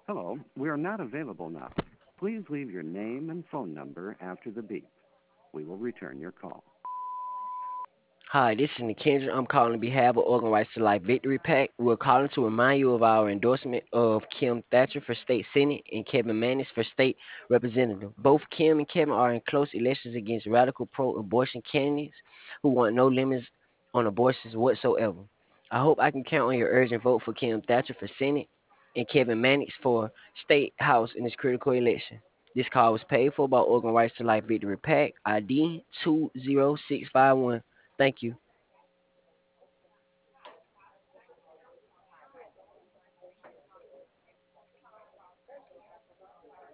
Hello, we are not available now. Please leave your name and phone number after the beep. We will return your call. Hi, this is Nikendra. I'm calling on behalf of Organ Rights to Life Victory PAC. We're calling to remind you of our endorsement of Kim Thatcher for State Senate and Kevin Mannis for State Representative. Both Kim and Kevin are in close elections against radical pro-abortion candidates who want no limits on abortions whatsoever. I hope I can count on your urgent vote for Kim Thatcher for Senate and Kevin Mannix for State House in this critical election. This call was paid for by Organ Rights to Life Victory PAC ID 20651. Thank you.